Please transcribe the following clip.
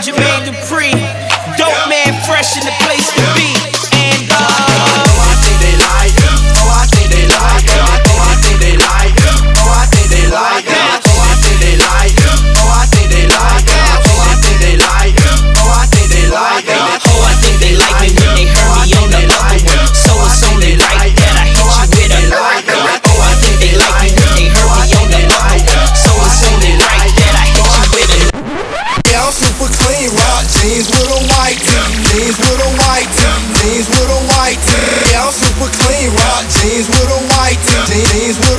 Jermaine Dupri, dope man, fresh in the place to be. And I think they like it. Oh, I think they like it. Oh, I think they like it. Oh, I think they like it. Oh, I think they like it. Oh, I think they like it. Oh, I think they like it. Oh, I think they like it. oh, I think they like me when they heard me on the other one. So it's only right that I hit you with a oh, I think they like me when they heard me on the other one. So it's only right that I hit you with a Yeah, I'm super clean, rock jeans with a white tee, jeans with a white tee, jeans with a white tee. Yeah, I'm super clean, rock jeans with a white tee, jeans with